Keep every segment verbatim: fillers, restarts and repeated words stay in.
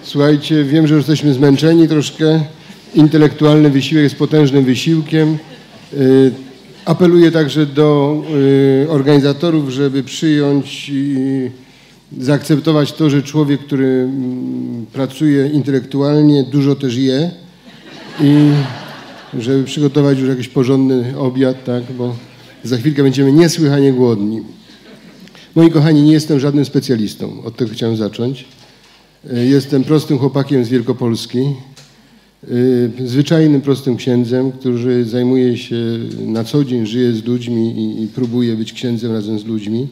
Słuchajcie, wiem, że już jesteśmy zmęczeni troszkę. Intelektualny wysiłek jest potężnym wysiłkiem. Apeluję także do organizatorów, żeby przyjąć i zaakceptować to, że człowiek, który pracuje intelektualnie, dużo też je i żeby przygotować już jakiś porządny obiad, tak, bo za chwilkę będziemy niesłychanie głodni. Moi kochani, nie jestem żadnym specjalistą, od tego chciałem zacząć. Jestem prostym chłopakiem z Wielkopolski, zwyczajnym, prostym księdzem, który zajmuje się na co dzień, żyje z ludźmi i, i próbuje być księdzem razem z ludźmi.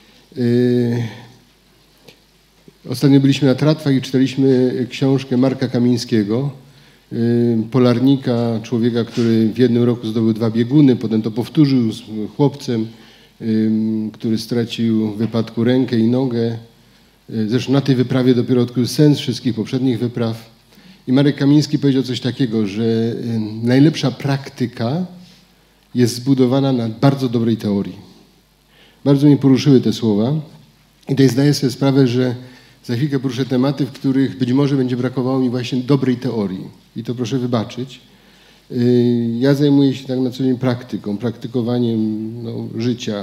Ostatnio byliśmy na Tratwach i czytaliśmy książkę Marka Kamińskiego, polarnika, człowieka, który w jednym roku zdobył dwa bieguny, potem to powtórzył z chłopcem, który stracił w wypadku rękę i nogę. Zresztą na tej wyprawie dopiero odkrył sens wszystkich poprzednich wypraw. I Marek Kamiński powiedział coś takiego, że najlepsza praktyka jest zbudowana na bardzo dobrej teorii. Bardzo mnie poruszyły te słowa. I tutaj zdaję sobie sprawę, że za chwilkę poruszę tematy, w których być może będzie brakowało mi właśnie dobrej teorii. I to proszę wybaczyć. Ja zajmuję się tak na co dzień praktyką, praktykowaniem no, życia.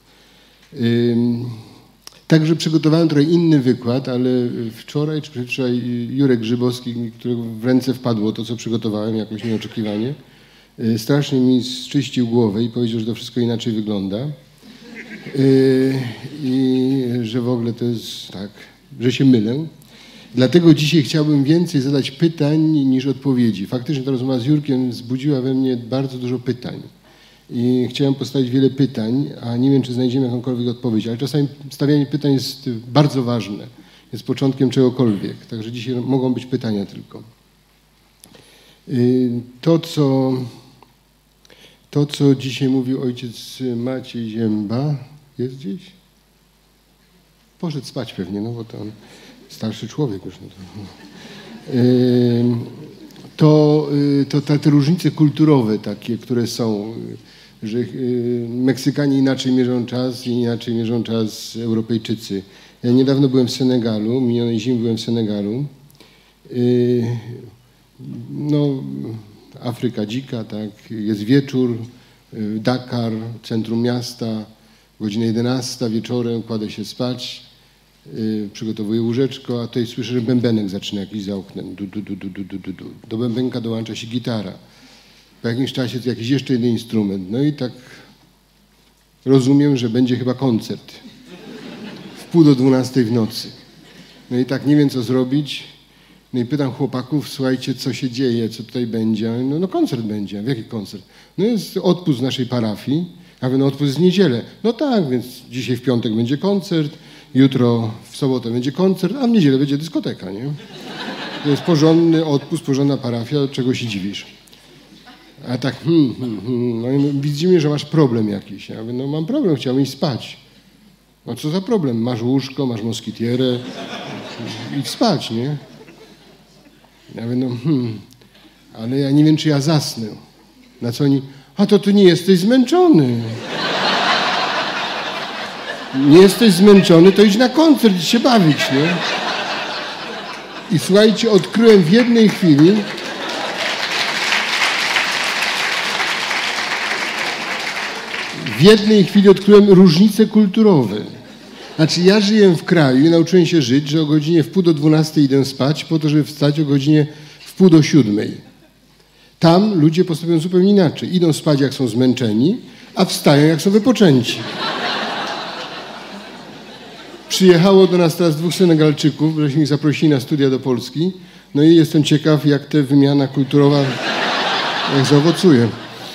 Także przygotowałem trochę inny wykład, ale wczoraj czy przedwczoraj Jurek Grzybowski, którego w ręce wpadło to, co przygotowałem jakoś nieoczekiwanie, strasznie mi zczyścił głowę i powiedział, że to wszystko inaczej wygląda. I że w ogóle to jest tak, że się mylę. Dlatego dzisiaj chciałbym więcej zadać pytań niż odpowiedzi. Faktycznie ta rozmowa z Jurkiem wzbudziła we mnie bardzo dużo pytań. I chciałem postawić wiele pytań, a nie wiem, czy znajdziemy jakąkolwiek odpowiedź. Ale czasami stawianie pytań jest bardzo ważne. Jest początkiem czegokolwiek. Także dzisiaj mogą być pytania tylko. To, co, to, co dzisiaj mówił ojciec Maciej Zięba, jest gdzieś? Poszedł spać pewnie, no bo to on starszy człowiek już. No to, to, to, to te różnice kulturowe takie, które są, że Meksykanie inaczej mierzą czas i inaczej mierzą czas Europejczycy. Ja niedawno byłem w Senegalu, minionej zimy byłem w Senegalu. No, Afryka dzika, tak, jest wieczór, Dakar, centrum miasta, godzina jedenasta wieczorem, kładę się spać, yy, przygotowuję łóżeczko, a tutaj słyszę, że bębenek zaczyna jakiś za oknem. Du, du, du, du, du, du, du. Do bębenka dołącza się gitara. Po jakimś czasie to jakiś jeszcze jeden instrument. No i tak rozumiem, że będzie chyba koncert. W pół do dwunastej w nocy. No i tak nie wiem, co zrobić. No i pytam chłopaków, słuchajcie, co się dzieje, co tutaj będzie. No, no koncert będzie. A w jaki koncert? No jest odpust z naszej parafii. A wy no odpust jest w niedzielę. No tak, więc dzisiaj w piątek będzie koncert, jutro w sobotę będzie koncert, a w niedzielę będzie dyskoteka, nie? To jest porządny odpust, porządna parafia, czego się dziwisz? A tak, hmm, hmm, hmm. No i widzimy, że masz problem jakiś. Ja mówię, no mam problem, chciałbym iść spać. No co za problem? Masz łóżko, masz moskitierę, idź spać, nie? Ja mówię, no hmm, ale ja nie wiem, czy ja zasnę. Na co oni, a to ty nie jesteś zmęczony. Nie jesteś zmęczony, to idź na koncert i się bawić, nie? I słuchajcie, odkryłem w jednej chwili, w jednej chwili odkryłem różnice kulturowe. Znaczy ja żyję w kraju i nauczyłem się żyć, że o godzinie w pół do dwunastej idę spać po to, żeby wstać o godzinie w pół do siódmej. Tam ludzie postępują zupełnie inaczej. Idą spać, jak są zmęczeni, a wstają, jak są wypoczęci. Przyjechało do nas teraz dwóch Senegalczyków, żeśmy ich zaprosili na studia do Polski. No i jestem ciekaw, jak ta wymiana kulturowa jak zaowocuje.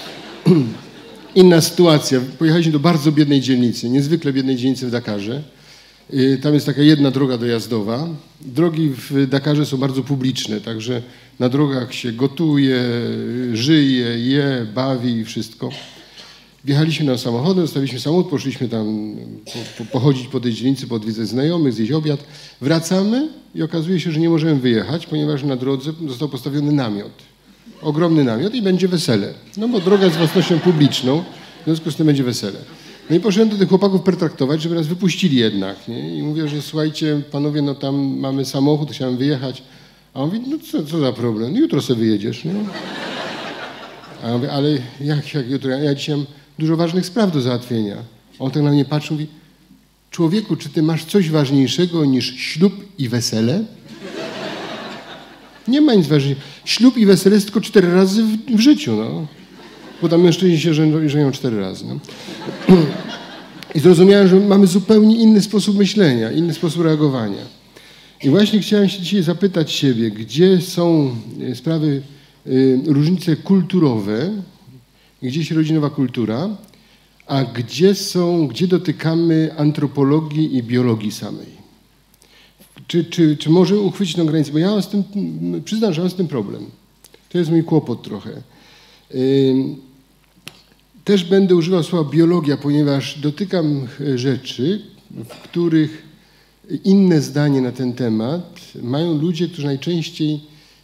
Inna sytuacja. Pojechaliśmy do bardzo biednej dzielnicy, niezwykle biednej dzielnicy w Dakarze. Tam jest taka jedna droga dojazdowa. Drogi w Dakarze są bardzo publiczne, także na drogach się gotuje, żyje, je, bawi i wszystko. Wjechaliśmy na samochodem, zostawiliśmy samochód, poszliśmy tam po, po, pochodzić po tej dzielnicy, podwiedzać znajomych, zjeść obiad. Wracamy i okazuje się, że nie możemy wyjechać, ponieważ na drodze został postawiony namiot. Ogromny namiot i będzie wesele. No bo droga jest własnością publiczną, w związku z tym będzie wesele. No i poszedłem do tych chłopaków pertraktować, żeby nas wypuścili jednak, nie? I mówię, że słuchajcie, panowie, no tam mamy samochód, chciałem wyjechać. A on mówi, no co, co za problem, no jutro sobie wyjedziesz, nie? A ja mówię, ale jak, jak jutro? Ja dzisiaj mam dużo ważnych spraw do załatwienia. A on tak na mnie patrzy, mówi, człowieku, czy ty masz coś ważniejszego niż ślub i wesele? Nie ma nic ważniejszego. Ślub i wesele jest tylko cztery razy w, w życiu, no. Bo tam mężczyźni się żenią cztery razy. No. I zrozumiałem, że mamy zupełnie inny sposób myślenia, inny sposób reagowania. I właśnie chciałem się dzisiaj zapytać siebie, gdzie są sprawy, y, różnice kulturowe, gdzie się rodzi nowa kultura, a gdzie są, gdzie dotykamy antropologii i biologii samej. Czy, czy, czy możemy uchwycić tę granicę? Bo ja mam z tym, przyznam, że mam z tym problem. To jest mój kłopot trochę. Y, Też będę używał słowa biologia, ponieważ dotykam rzeczy, w których inne zdanie na ten temat mają ludzie, którzy najczęściej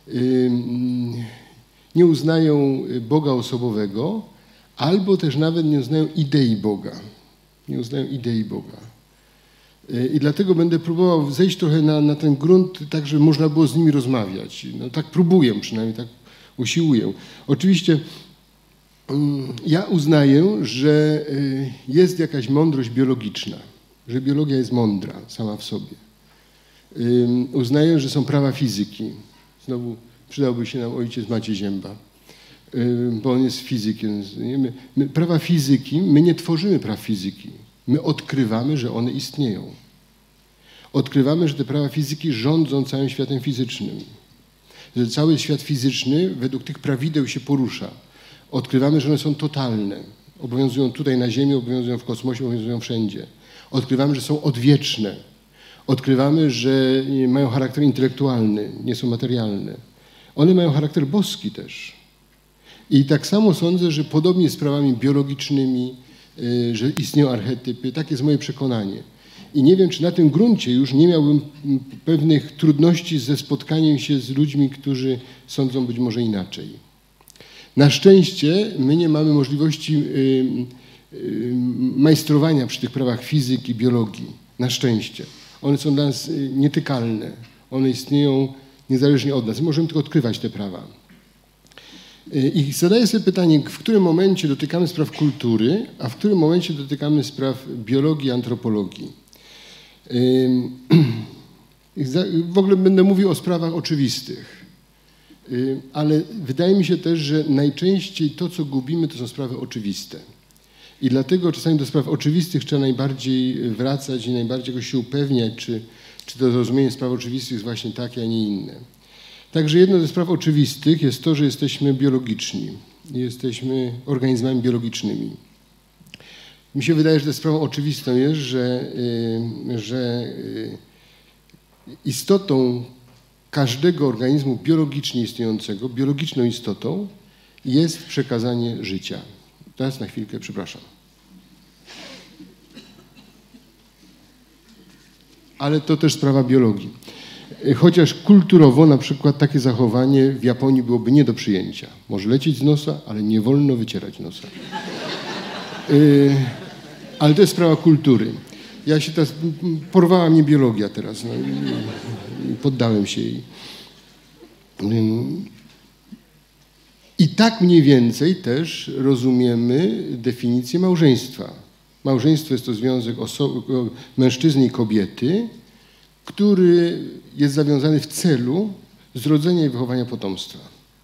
nie uznają Boga osobowego, albo też nawet nie uznają idei Boga. Nie uznają idei Boga. I dlatego będę próbował zejść trochę na, na ten grunt, tak żeby można było z nimi rozmawiać. No, tak próbuję przynajmniej, tak usiłuję. Oczywiście ja uznaję, że jest jakaś mądrość biologiczna, że biologia jest mądra sama w sobie. Uznaję, że są prawa fizyki. Znowu przydałby się nam ojciec Maciej Zięba, bo on jest fizykiem. My, my, prawa fizyki, my nie tworzymy praw fizyki. My odkrywamy, że one istnieją. Odkrywamy, że te prawa fizyki rządzą całym światem fizycznym. Że cały świat fizyczny według tych prawideł się porusza. Odkrywamy, że one są totalne. Obowiązują tutaj na Ziemi, obowiązują w kosmosie, obowiązują wszędzie. Odkrywamy, że są odwieczne. Odkrywamy, że mają charakter intelektualny, nie są materialne. One mają charakter boski też. I tak samo sądzę, że podobnie z prawami biologicznymi, że istnieją archetypy. Takie jest moje przekonanie. I nie wiem, czy na tym gruncie już nie miałbym pewnych trudności ze spotkaniem się z ludźmi, którzy sądzą być może inaczej. Na szczęście my nie mamy możliwości y, y, majstrowania przy tych prawach fizyki i biologii. Na szczęście. One są dla nas nietykalne. One istnieją niezależnie od nas. Możemy tylko odkrywać te prawa. Y, I zadaję sobie pytanie, w którym momencie dotykamy spraw kultury, a w którym momencie dotykamy spraw biologii, antropologii. Y, w ogóle będę mówił o sprawach oczywistych. Ale wydaje mi się też, że najczęściej to, co gubimy, to są sprawy oczywiste. I dlatego czasami do spraw oczywistych trzeba najbardziej wracać i najbardziej go się upewniać, czy, czy to zrozumienie spraw oczywistych jest właśnie takie, a nie inne. Także jedno ze spraw oczywistych jest to, że jesteśmy biologiczni. Jesteśmy organizmami biologicznymi. Mi się wydaje, że to sprawą oczywistą jest, że, że istotą każdego organizmu biologicznie istniejącego, biologiczną istotą jest przekazanie życia. Teraz na chwilkę, przepraszam. Ale to też sprawa biologii. Chociaż kulturowo na przykład takie zachowanie w Japonii byłoby nie do przyjęcia. Może lecieć z nosa, ale nie wolno wycierać nosa. Yy, ale to jest sprawa kultury. Ja się teraz, porwała mnie biologia teraz, no, i, i poddałem się jej. I tak mniej więcej też rozumiemy definicję małżeństwa. Małżeństwo jest to związek mężczyzny i kobiety, który jest zawiązany w celu zrodzenia i wychowania potomstwa.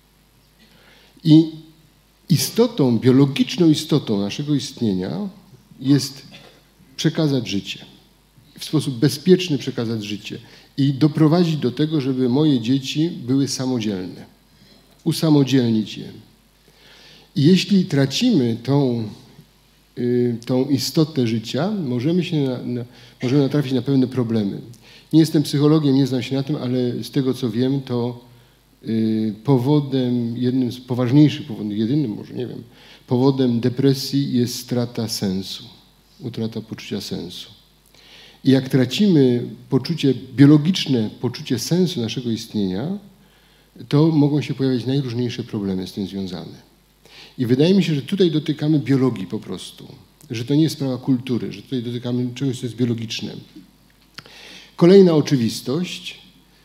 I istotą, biologiczną istotą naszego istnienia jest przekazać życie. W sposób bezpieczny przekazać życie. I doprowadzić do tego, żeby moje dzieci były samodzielne. Usamodzielnić je. I jeśli tracimy tą, y, tą istotę życia, możemy, się na, na, możemy natrafić na pewne problemy. Nie jestem psychologiem, nie znam się na tym, ale z tego, co wiem, to y, powodem, jednym z poważniejszych powodów, jedynym może, nie wiem, powodem depresji jest strata sensu. Utrata poczucia sensu. I jak tracimy poczucie, biologiczne poczucie sensu naszego istnienia, to mogą się pojawiać najróżniejsze problemy z tym związane. I wydaje mi się, że tutaj dotykamy biologii po prostu. że to nie jest sprawa kultury, że tutaj dotykamy czegoś, co jest biologiczne. Kolejna oczywistość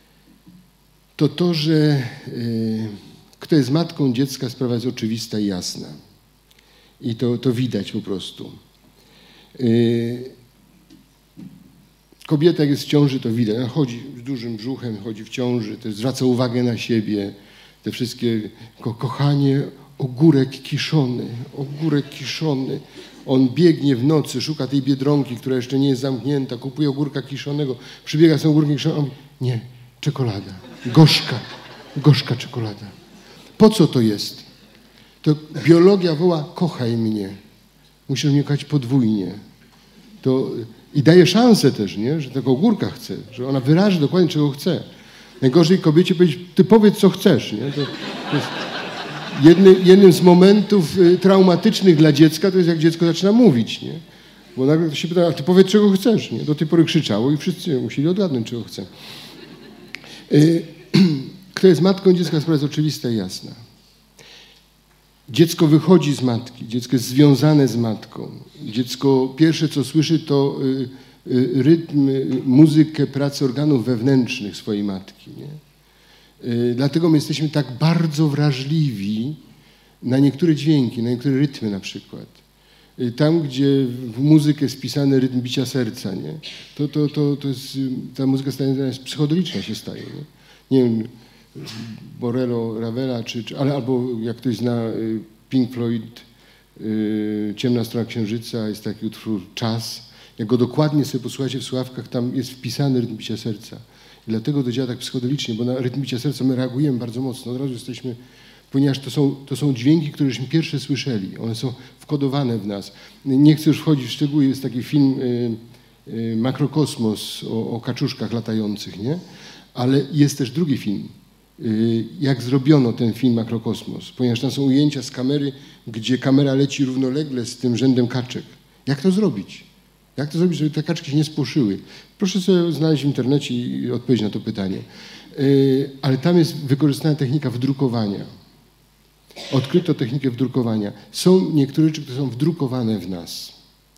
to to, że y, kto jest matką dziecka, sprawa jest oczywista i jasna. I to, to widać po prostu. Y, kobieta, jak jest w ciąży, to widać. Ona chodzi z dużym brzuchem, chodzi w ciąży, też zwraca uwagę na siebie. Te wszystkie, ko kochanie, ogórek kiszony, ogórek kiszony. On biegnie w nocy, szuka tej Biedronki, która jeszcze nie jest zamknięta, kupuje ogórka kiszonego, przybiega z tym ogórkiem kiszonym, on mówi, nie, czekolada, gorzka, gorzka czekolada. Po co to jest? To biologia woła, kochaj mnie, musisz mnie kochać podwójnie. To, i daje szansę też, nie, że tego ogórka chce, że ona wyraży dokładnie, czego chce. Najgorzej kobiecie powiedzieć, ty powiedz, co chcesz. Nie? To, to jest jedny, jednym z momentów y, traumatycznych dla dziecka to jest, jak dziecko zaczyna mówić. Nie? Bo nagle to się pyta, a ty powiedz, czego chcesz. Nie? Do tej pory krzyczało i wszyscy musieli odgadnąć, czego chce. Y, kto jest matką dziecka, sprawa jest oczywista i jasna. Dziecko wychodzi z matki, dziecko jest związane z matką. Dziecko pierwsze, co słyszy, to y, y, rytm, y, muzykę pracy organów wewnętrznych swojej matki. Nie? Y, dlatego my jesteśmy tak bardzo wrażliwi na niektóre dźwięki, na niektóre rytmy na przykład. Y, tam, gdzie w muzykę jest wpisany rytm bicia serca, nie? To, to, to, to jest, ta muzyka staje, psychodeliczna się staje. Nie, nie wiem, Borello, Ravela, czy, czy, ale albo jak ktoś zna Pink Floyd, y, Ciemna strona księżyca, jest taki utwór Czas. Jak go dokładnie sobie posłuchacie w słuchawkach, tam jest wpisany rytm bicia serca. I dlatego to działa tak psychodelicznie, bo na rytm bicia serca my reagujemy bardzo mocno. Od razu jesteśmy, ponieważ to są, to są dźwięki, które żeśmy pierwsze słyszeli. One są wkodowane w nas. Nie chcę już wchodzić w szczegóły, jest taki film y, y, Makrokosmos o, o kaczuszkach latających, nie? Ale jest też drugi film. Jak zrobiono ten film Makrokosmos, ponieważ tam są ujęcia z kamery, gdzie kamera leci równolegle z tym rzędem kaczek. Jak to zrobić? Jak to zrobić, żeby te kaczki się nie spłoszyły? Proszę sobie znaleźć w internecie i odpowiedzieć na to pytanie. Ale tam jest wykorzystana technika wdrukowania. Odkryto technikę wdrukowania. Są niektóre rzeczy, które są wdrukowane w nas.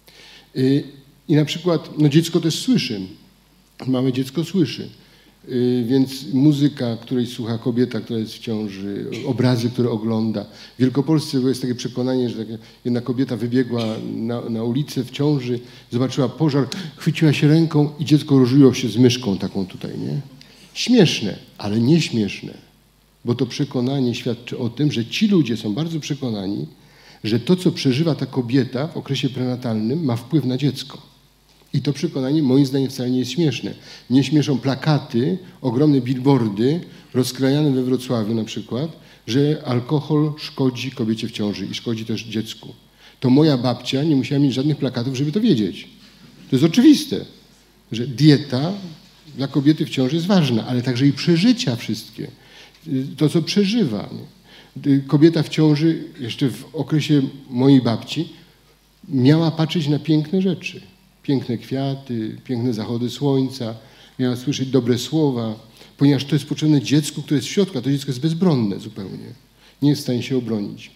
I na przykład, no dziecko też słyszy. Małe dziecko słyszy. Więc muzyka, której słucha kobieta, która jest w ciąży, obrazy, które ogląda. W Wielkopolsce jest takie przekonanie, że jedna kobieta wybiegła na, na ulicę w ciąży, zobaczyła pożar, chwyciła się ręką i dziecko różyło się z myszką taką tutaj, nie? Śmieszne, ale nie śmieszne, bo to przekonanie świadczy o tym, że ci ludzie są bardzo przekonani, że to, co przeżywa ta kobieta w okresie prenatalnym, ma wpływ na dziecko. I to przekonanie moim zdaniem wcale nie jest śmieszne. Nie śmieszą plakaty, ogromne billboardy rozkrajane we Wrocławiu na przykład, że alkohol szkodzi kobiecie w ciąży i szkodzi też dziecku. To moja babcia nie musiała mieć żadnych plakatów, żeby to wiedzieć. To jest oczywiste, że dieta dla kobiety w ciąży jest ważna, ale także i przeżycia wszystkie. To, co przeżywa. Kobieta w ciąży jeszcze w okresie mojej babci miała patrzeć na piękne rzeczy. Piękne kwiaty, piękne zachody słońca, miała słyszeć dobre słowa, ponieważ to jest potrzebne dziecku, które jest w środku, a to dziecko jest bezbronne zupełnie. Nie jest w stanie się obronić.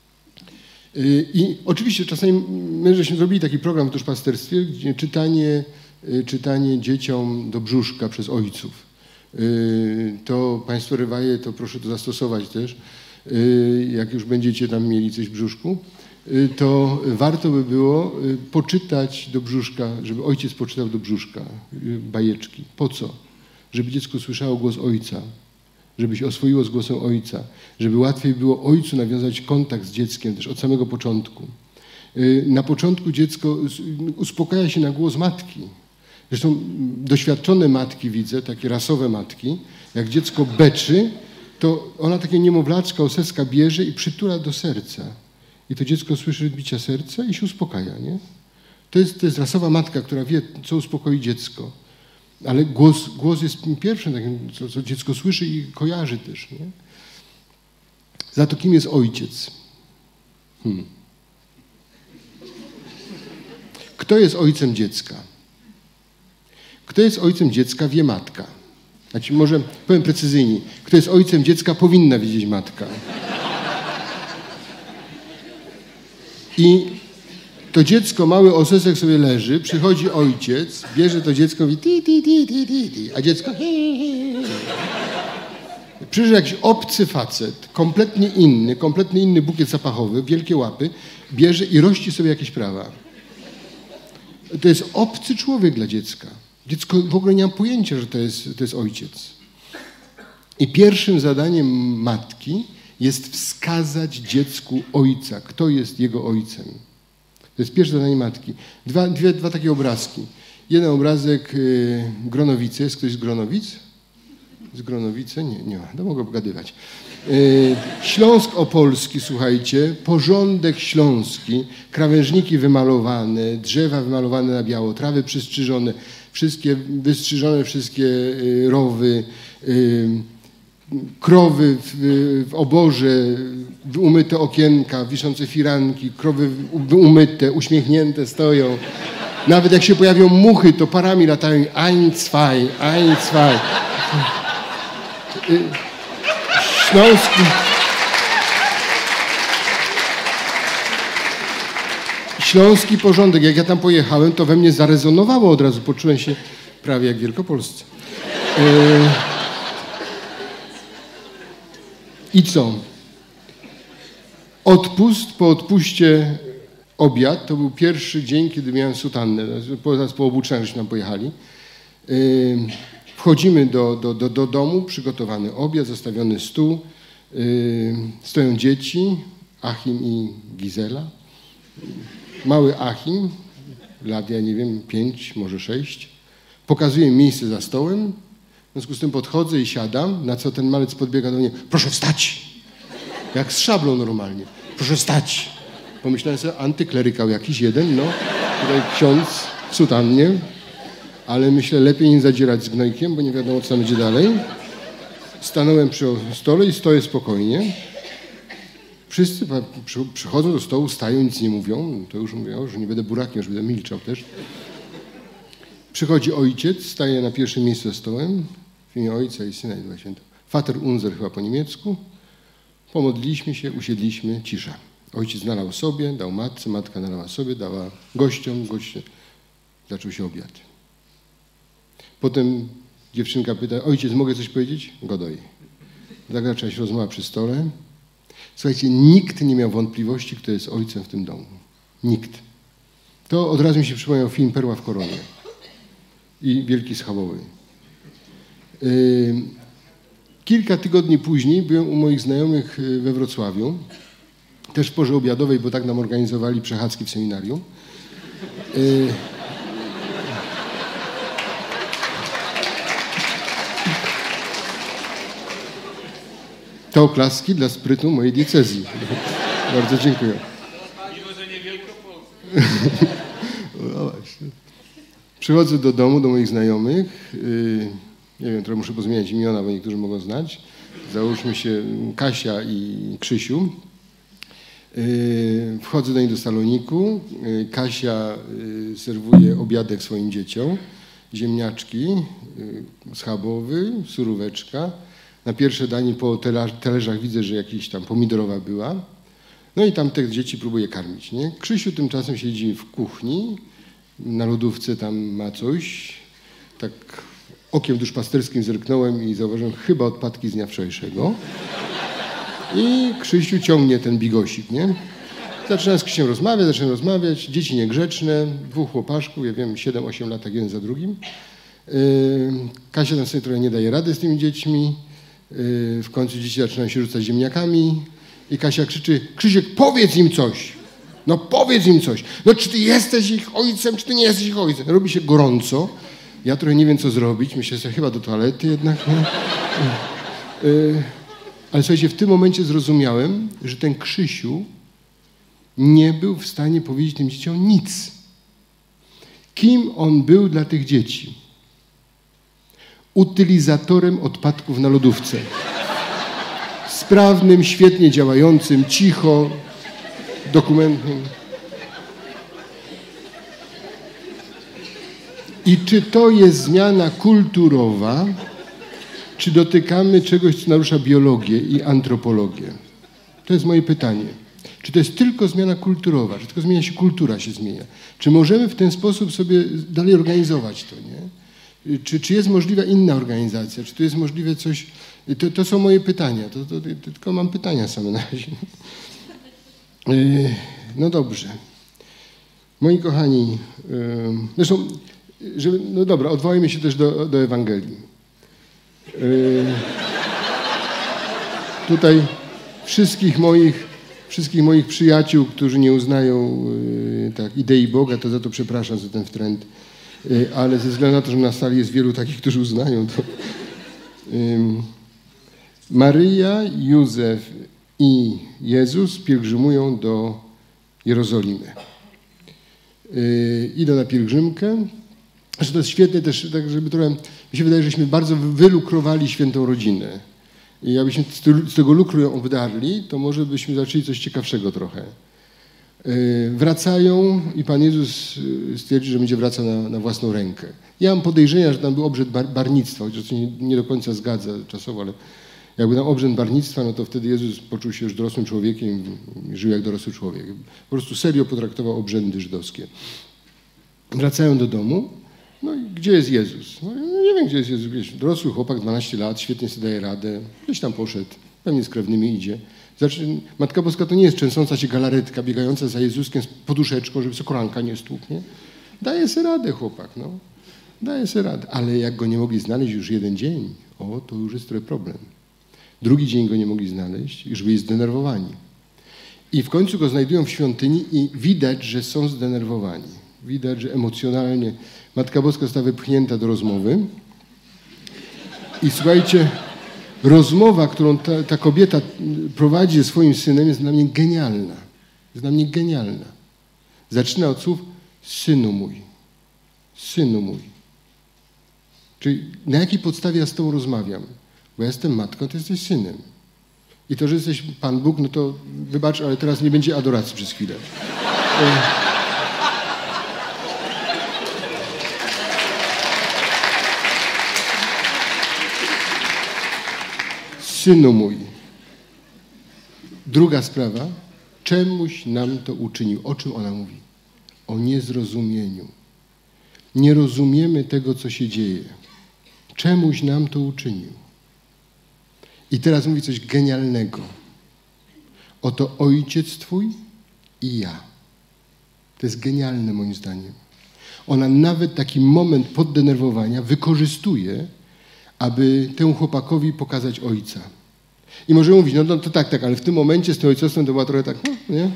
I oczywiście czasami my żeśmy zrobili taki program w duszpasterstwie, gdzie czytanie, czytanie dzieciom do brzuszka przez ojców. To państwo rywaje, to proszę to zastosować też. Jak już będziecie tam mieli coś w brzuszku, to warto by było poczytać do brzuszka, żeby ojciec poczytał do brzuszka bajeczki. Po co? Żeby dziecko słyszało głos ojca, żeby się oswoiło z głosem ojca, żeby łatwiej było ojcu nawiązać kontakt z dzieckiem też od samego początku. Na początku dziecko uspokaja się na głos matki. Zresztą doświadczone matki widzę, takie rasowe matki, jak dziecko beczy, to ona takie niemowlaczka, oseska bierze i przytula do serca. I to dziecko słyszy bicia serca i się uspokaja, nie? To jest, to jest rasowa matka, która wie, co uspokoi dziecko. Ale głos, głos jest pierwszym takim, co, co dziecko słyszy i kojarzy też, nie? Za to kim jest ojciec? Hmm. Kto jest ojcem dziecka? Kto jest ojcem dziecka, wie matka. Znaczy, może powiem precyzyjniej. Kto jest ojcem dziecka, powinna wiedzieć matka. I to dziecko, mały osesek sobie leży, przychodzi ojciec, bierze to dziecko i mówi ti, ti, ti, ti, ti, ti, a dziecko hi, hi. Przyszedł jakiś obcy facet, kompletnie inny, kompletnie inny bukiet zapachowy, wielkie łapy, bierze i rości sobie jakieś prawa. To jest obcy człowiek dla dziecka. Dziecko w ogóle nie ma pojęcia, że to jest, to jest ojciec. I pierwszym zadaniem matki jest wskazać dziecku ojca. Kto jest jego ojcem? To jest pierwsze zadanie matki. Dwa, dwie, dwa takie obrazki. Jeden obrazek y, Gronowice. Jest ktoś z Gronowic? Z Gronowice? Nie, nie ma. To mogę pogadywać. Y, Śląsk Opolski, słuchajcie. Porządek śląski. Krawężniki wymalowane, drzewa wymalowane na biało, trawy przystrzyżone, wszystkie wystrzyżone, wszystkie y, rowy, y, krowy w, w oborze, umyte okienka, wiszące firanki, krowy umyte, uśmiechnięte stoją. Nawet jak się pojawią muchy, to parami latają. Ein, zwei, ein, zwei. Śląski... Śląski porządek. Jak ja tam pojechałem, to we mnie zarezonowało od razu. Poczułem się prawie jak w Wielkopolsce. E... I co? Odpust, po odpuście obiad, to był pierwszy dzień, kiedy miałem sutannę. Zaraz po obu trzech żeśmy tam pojechali. Yy, wchodzimy do, do, do, do domu, przygotowany obiad, zastawiony stół. Yy, stoją dzieci, Achim i Gizela. Mały Achim, lat, ja nie wiem, pięć, może sześć. Pokazuje mi miejsce za stołem. W związku z tym podchodzę i siadam, na co ten malec podbiega do mnie. Proszę wstać! Jak z szablą normalnie. Proszę wstać! Pomyślałem sobie, antyklerykał jakiś jeden, no. Tutaj ksiądz w sutannie. Ale myślę, lepiej nie zadzierać z gnojkiem, bo nie wiadomo, co tam będzie dalej. Stanąłem przy stole i stoję spokojnie. Wszyscy przychodzą do stołu, stają, nic nie mówią. To już mówią, że nie będę burakiem, już będę milczał też. Przychodzi ojciec, staje na pierwszym miejscu za stołem, w imię Ojca i Syna i Ducha Świętego. Vater unser chyba po niemiecku. Pomodliliśmy się, usiedliśmy, cisza. Ojciec nalał sobie, dał matce, matka nalała sobie, dała gościom, goście. Zaczął się obiad. Potem dziewczynka pyta, ojciec, mogę coś powiedzieć? Godoj. Tak zaczęła się rozmowa przy stole. Słuchajcie, nikt nie miał wątpliwości, kto jest ojcem w tym domu. Nikt. To od razu mi się przypomniał film Perła w koronie i Wielki Schabowy. Yy, kilka tygodni później byłem u moich znajomych we Wrocławiu, też w porze obiadowej, bo tak nam organizowali przechadzki w seminarium. Yy, To oklaski dla sprytu mojej diecezji. Bardzo dziękuję. Mimo, że nie Wielkopolska. No właśnie. Przychodzę do domu, do moich znajomych. Yy, nie wiem, trochę muszę pozmieniać imiona, bo niektórzy mogą znać. Załóżmy się Kasia i Krzysiu. Yy, wchodzę do niej do saloniku. Yy, Kasia yy, serwuje obiadek swoim dzieciom. Ziemniaczki, yy, schabowy, suróweczka. Na pierwsze danie po talerzach widzę, że jakaś tam pomidorowa była. No i tam te dzieci próbuję karmić, nie? Krzysiu tymczasem siedzi w kuchni, na lodówce tam ma coś. Tak okiem duszpasterskim zerknąłem i zauważyłem chyba odpadki z dnia wczorajszego. I Krzysiu ciągnie ten bigosik, nie? Zaczynam z Krzysiem rozmawiać, zaczynam rozmawiać. Dzieci niegrzeczne, dwóch chłopaczków, ja wiem, siedem, osiem lat, tak jeden za drugim. Yy, Kasia tam sobie trochę nie daje rady z tymi dziećmi. W końcu dzieci zaczynają się rzucać ziemniakami i Kasia krzyczy, Krzysiek, powiedz im coś. No powiedz im coś. No czy ty jesteś ich ojcem, czy ty nie jesteś ich ojcem? Robi się gorąco. Ja trochę nie wiem, co zrobić. Myślę sobie, chyba do toalety jednak. No. Ale słuchajcie, w tym momencie zrozumiałem, że ten Krzysiu nie był w stanie powiedzieć tym dzieciom nic. Kim on był dla tych dzieci? Utylizatorem odpadków na lodówce. Sprawnym, świetnie działającym, cicho, dokumentem. I czy to jest zmiana kulturowa, czy dotykamy czegoś, co narusza biologię i antropologię? To jest moje pytanie. Czy to jest tylko zmiana kulturowa, czy tylko zmienia się kultura, się zmienia? Czy możemy w ten sposób sobie dalej organizować to, nie? Czy, czy jest możliwa inna organizacja? Czy to jest możliwe coś... To, to są moje pytania. To, to, to, tylko mam pytania same na razie. No dobrze. Moi kochani, zresztą, żeby, no dobra, odwołajmy się też do, do Ewangelii. Tutaj wszystkich moich, wszystkich moich przyjaciół, którzy nie uznają tak, idei Boga, to za to przepraszam za ten wtręt. Ale ze względu na to, że na sali jest wielu takich, którzy uznają to. Maryja, Józef i Jezus pielgrzymują do Jerozolimy. Idą na pielgrzymkę. Zresztą to jest świetne też, tak żeby trochę, mi się wydaje, żeśmy bardzo wylukrowali świętą rodzinę. I jakbyśmy z tego lukru ją obdarli, to może byśmy zaczęli coś ciekawszego trochę. Wracają i Pan Jezus stwierdzi, że będzie wracał na, na własną rękę. Ja mam podejrzenia, że tam był obrzęd bar, barnictwa, chociaż to nie, nie do końca zgadza czasowo, ale jakby tam obrzęd barnictwa, no to wtedy Jezus poczuł się już dorosłym człowiekiem i żył jak dorosły człowiek. Po prostu serio potraktował obrzędy żydowskie. Wracają do domu, no i gdzie jest Jezus? No, nie wiem, gdzie jest Jezus. Wiesz, dorosły chłopak, dwanaście lat, świetnie sobie daje radę, gdzieś tam poszedł, pewnie z krewnymi idzie. Znaczy, Matka Boska to nie jest trzęsąca się galaretka, biegająca za Jezuskiem z poduszeczką, żeby sobie kolanka nie stłuknie. Daje sobie radę chłopak, no. Daje sobie radę. Ale jak go nie mogli znaleźć już jeden dzień, o, to już jest trochę problem. Drugi dzień go nie mogli znaleźć, już byli zdenerwowani. I w końcu go znajdują w świątyni i widać, że są zdenerwowani. Widać, że emocjonalnie Matka Boska została wypchnięta do rozmowy. I słuchajcie, rozmowa, którą ta, ta kobieta prowadzi ze swoim synem, jest dla mnie genialna. Jest dla mnie genialna. Zaczyna od słów synu mój. Synu mój. Czyli na jakiej podstawie ja z tobą rozmawiam? Bo ja jestem matką, ty jesteś synem. I to, że jesteś Pan Bóg, no to wybacz, ale teraz nie będzie adoracji przez chwilę. Synu mój. Druga sprawa. Czemuś nam to uczynił. O czym ona mówi? O niezrozumieniu. Nie rozumiemy tego, co się dzieje. Czemuś nam to uczynił. I teraz mówi coś genialnego. Oto ojciec twój i ja. To jest genialne moim zdaniem. Ona nawet taki moment poddenerwowania wykorzystuje, aby temu chłopakowi pokazać ojca. I może mówić, no, no to tak, tak, ale w tym momencie z tym ojcostwem to była trochę tak, no, nie?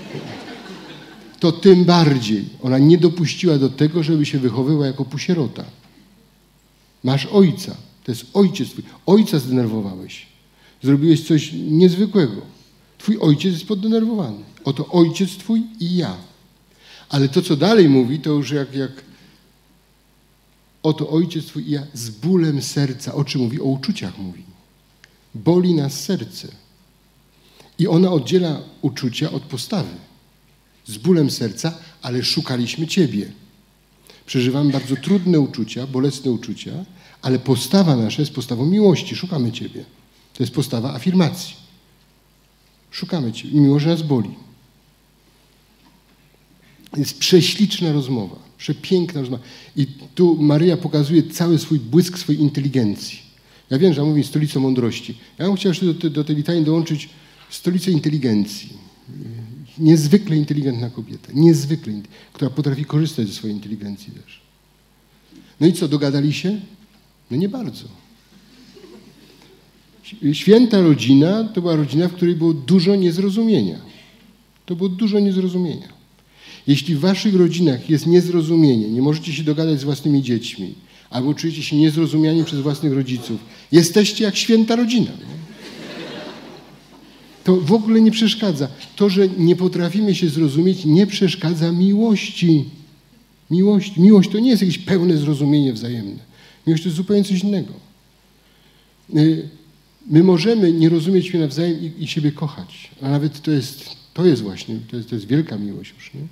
To tym bardziej ona nie dopuściła do tego, żeby się wychowywała jako pusierota. Masz ojca. To jest ojciec twój. Ojca zdenerwowałeś. Zrobiłeś coś niezwykłego. Twój ojciec jest poddenerwowany. Oto ojciec twój i ja. Ale to, co dalej mówi, to już jak, jak oto ojciec twój i ja z bólem serca. O czym mówi? O uczuciach mówi. Boli nas serce. I ona oddziela uczucia od postawy. Z bólem serca, ale szukaliśmy Ciebie. Przeżywamy bardzo trudne uczucia, bolesne uczucia, ale postawa nasza jest postawą miłości. Szukamy Ciebie. To jest postawa afirmacji. Szukamy Ciebie. I mimo, że nas boli. Jest prześliczna rozmowa. Przepiękna rozmowa. I tu Maryja pokazuje cały swój błysk swojej inteligencji. Ja wiem, że mówi stolicą mądrości. Ja bym chciał jeszcze do, do tej litanii dołączyć stolicę inteligencji. Niezwykle inteligentna kobieta. Niezwykle, która potrafi korzystać ze swojej inteligencji też. No i co, dogadali się? No nie bardzo. Święta rodzina to była rodzina, w której było dużo niezrozumienia. To było dużo niezrozumienia. Jeśli w waszych rodzinach jest niezrozumienie, nie możecie się dogadać z własnymi dziećmi, albo czujecie się niezrozumiani przez własnych rodziców, jesteście jak święta rodzina. No? To w ogóle nie przeszkadza. To, że nie potrafimy się zrozumieć, nie przeszkadza miłości. Miłość, miłość to nie jest jakieś pełne zrozumienie wzajemne. Miłość to jest zupełnie coś innego. My możemy nie rozumieć się nawzajem i, i siebie kochać, a nawet to jest, to jest właśnie, to jest, to jest wielka miłość już. Nie?